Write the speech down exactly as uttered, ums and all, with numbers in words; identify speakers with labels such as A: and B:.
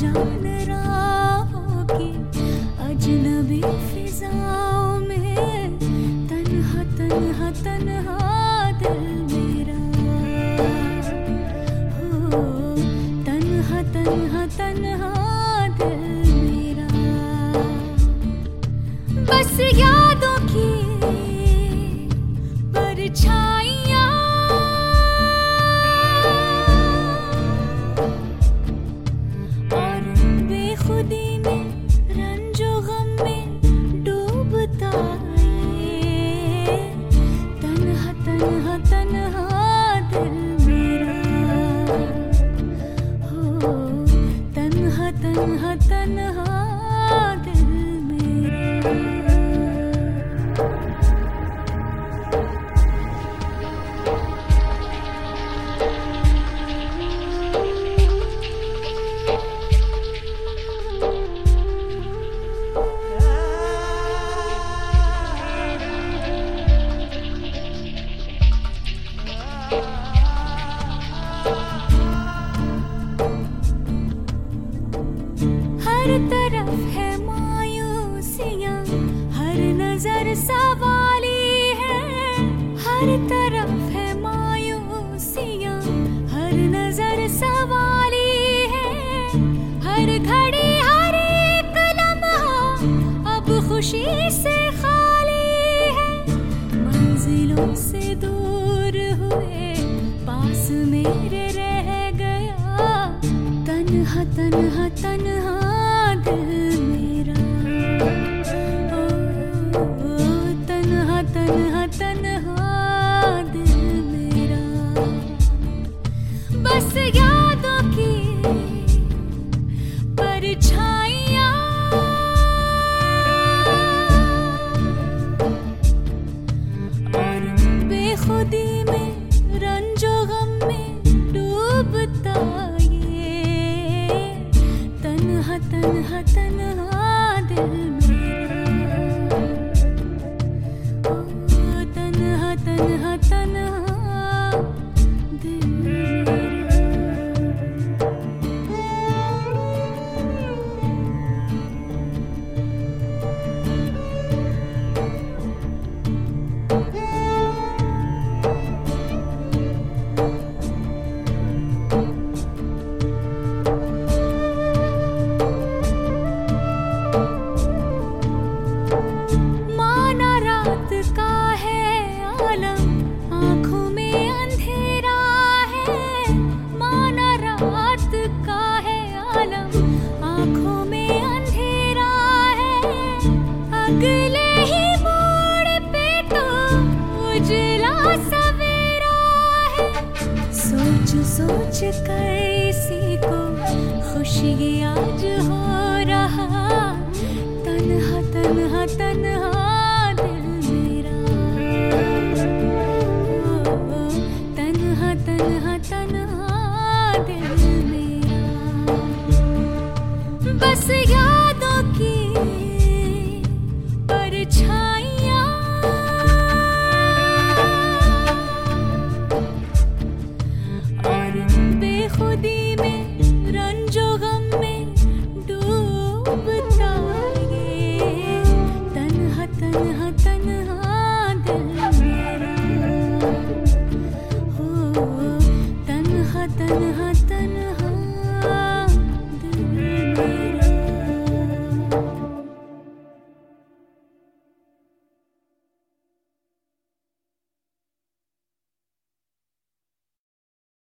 A: अनजान राहों की अजनबी फिजाओं में तन्हा तन्हा तन्हा दिल मेरा हो, तन्हा तन्हा तन्हा दिल मेरा। बस यादों की परछाइयाँ और बेखुदी में रंजो गम में डूबता ये तन्हा तन्हा तन्हा दिल मेरा हो, तन्हा तन्हा तन्हा दिल मेरा। हर तरफ है मायूसियाँ, हर नजर सवाली है। हर तरफ है मायूसियाँ, हर नजर सवाली है। हर घड़ी हर एक लम्हा अब खुशी से खाली है। मंजिलों से दूर हुए पास मेरे रह गया तन्हा तन्हा तन्हा दिल मेरा ओ, ओ, तन्हा तन्हा तन्हा दिल मेरा। बस यादों की परछाइयाँ और बेखुदी में रंजो गम में डूबता तन्हा तन्हा तन्हा दिल मेरा ओ, तन्हा तन्हा तन्हा दिल मेरा। आँखों में अंधेरा है, माना रात का है आलम। आँखों में अंधेरा है, अगले ही मोड़ पे तो उजला सवेरा है। सोच सोच कर इसी को खुशी आज हो रहा तन्हा तन्हा तन्हा तन्हा तन्हा दिल मेरा। बस